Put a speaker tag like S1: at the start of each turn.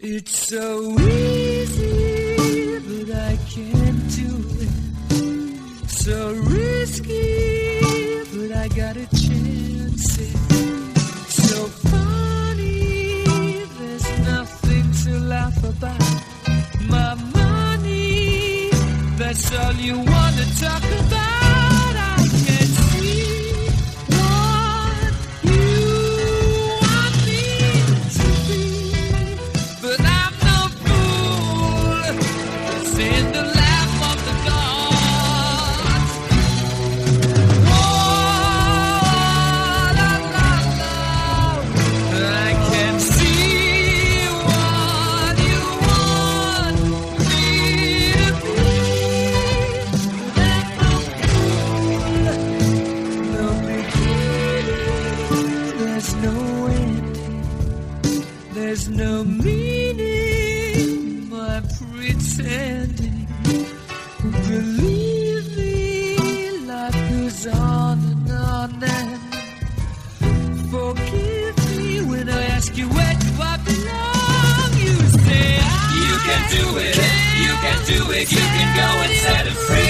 S1: It's so easy, but I can't do it. So risky, but I got a chance it. So funny, there's nothing to laugh about. My money, that's all you wanna talk about. I can see what you want me to be, but I'm no fool. It's in the lap of the gods. Whoa, la, la, la. I can see what you want me to be, but I'm no fool. No beginning, there's no ending. There's no meaning, my pretending. Believe me, life goes on and forgive me when I ask you where do I belong. You say you can do it, you can do it, you can go and set it free.